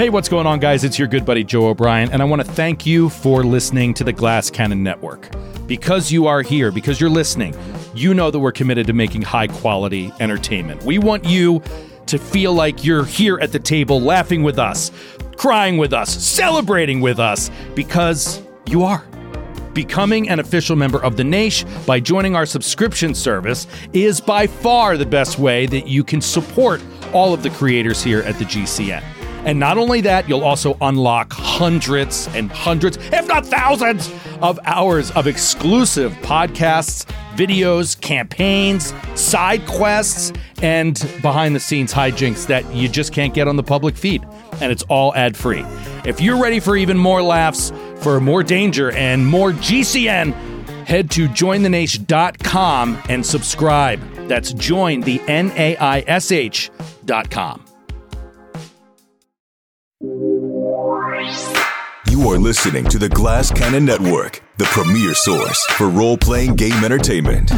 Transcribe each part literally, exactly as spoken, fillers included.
Hey, what's going on, guys? It's your good buddy Joe O'Brien, and I want to thank you for listening to the Glass Cannon Network. Because you are here, because you're listening, you know that we're committed to making high-quality entertainment. We want you to feel like you're here at the table laughing with us, crying with us, celebrating with us, because you are. Becoming an official member of the Naish by joining our subscription service is by far the best way that you can support all of the creators here at the G C N. And not only that, you'll also unlock hundreds and hundreds, if not thousands, of hours of exclusive podcasts, videos, campaigns, side quests, and behind-the-scenes hijinks that you just can't get on the public feed. And it's all ad-free. If you're ready for even more laughs, for more danger, and more G C N, head to join the naish dot com and subscribe. That's join the N A I S H dot com. You are listening to the Glass Cannon Network, the premier source for role-playing game entertainment.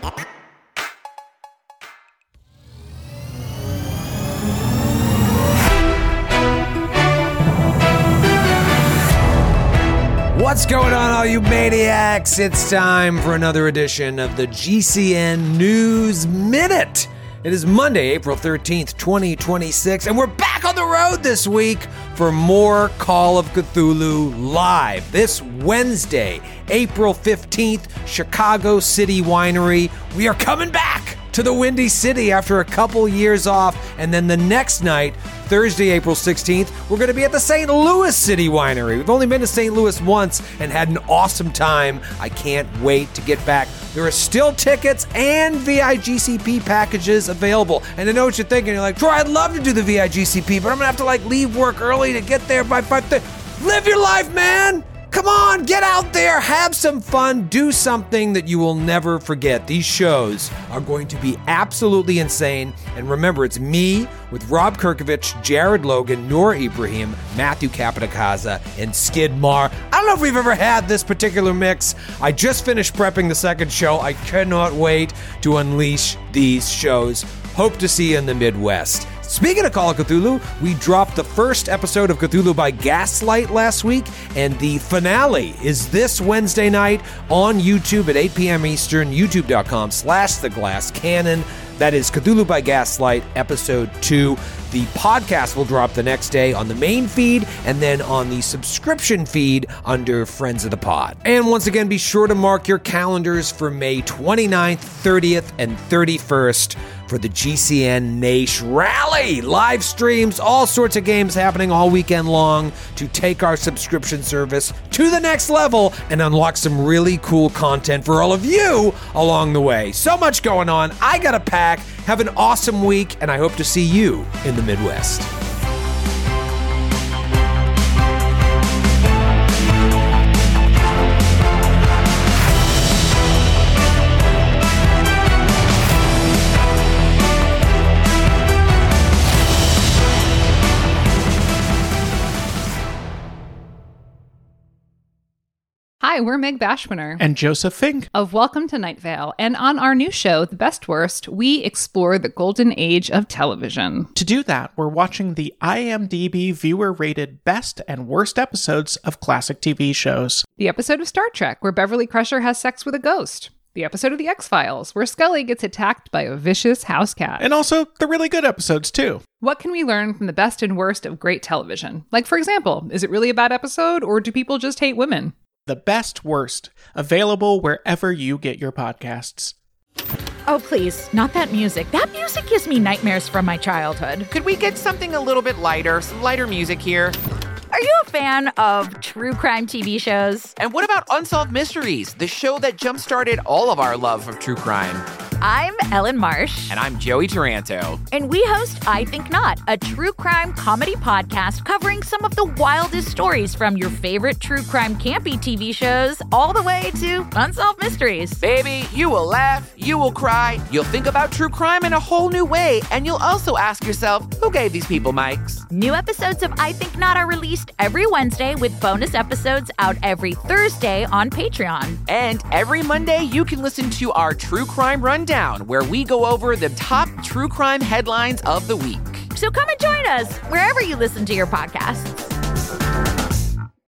What's going on, all you maniacs? It's time for another edition of the G C N News Minute. It is Monday, April thirteenth, twenty twenty-six, and we're back on the road this week for more Call of Cthulhu Live. This Wednesday, April fifteenth, Chicago City Winery. We are coming back to the Windy City after a couple years off, and then the next night, Thursday, April sixteenth, we're going to be at the Saint Louis City Winery. We've only been to Saint Louis once and had an awesome time. I can't wait to get back. There are still tickets and V I G C P packages available. And I know what you're thinking. You're like, Troy, I'd love to do the V I G C P, but I'm going to have to like leave work early to get there by five thirty. Live your life, man! Come on, get out there, have some fun, do something that you will never forget. These shows are going to be absolutely insane. And remember, it's me with Rob Kirkovich, Jared Logan, Noor Ibrahim, Matthew Capitakaza, and Skid Marr. I don't know if we've ever had this particular mix. I just finished prepping the second show. I cannot wait to unleash these shows. Hope to see you in the Midwest. Speaking of Call of Cthulhu, we dropped the first episode of Cthulhu by Gaslight last week, and the finale is this Wednesday night on YouTube at eight p.m. Eastern, youtube.com slash The Glass Cannon. That is Cthulhu by Gaslight, episode two. The podcast will drop the next day on the main feed and then on the subscription feed under Friends of the Pod. And once again, be sure to mark your calendars for May twenty-ninth, thirtieth, and thirty-first for the G C N Naish Rally. Live streams, all sorts of games happening all weekend long to take our subscription service to the next level and unlock some really cool content for all of you along the way. So much going on. I gotta pack. Have an awesome week, and I hope to see you in the Midwest. Hi, we're Meg Bashmaner and Joseph Fink of Welcome to Night Vale. And on our new show, The Best Worst, we explore the golden age of television. To do that, we're watching the I M D B viewer-rated best and worst episodes of classic T V shows. The episode of Star Trek, where Beverly Crusher has sex with a ghost. The episode of The X-Files, where Scully gets attacked by a vicious house cat. And also the really good episodes, too. What can we learn from the best and worst of great television? Like, for example, is it really a bad episode, or do people just hate women? The Best Worst, available wherever you get your podcasts. Oh, please, not that music. That music gives me nightmares from my childhood. Could we get something a little bit lighter, some lighter music here? Are you a fan of true crime T V shows? And what about Unsolved Mysteries, the show that jump-started all of our love of true crime? I'm Ellen Marsh. And I'm Joey Taranto. And we host I Think Not, a true crime comedy podcast covering some of the wildest stories from your favorite true crime campy T V shows all the way to Unsolved Mysteries. Baby, you will laugh, you will cry, you'll think about true crime in a whole new way, and you'll also ask yourself, who gave these people mics? New episodes of I Think Not are released every Wednesday with bonus episodes out every Thursday on Patreon. And every Monday, you can listen to our True Crime Rundown, where we go over the top true crime headlines of the week. So come and join us wherever you listen to your podcasts.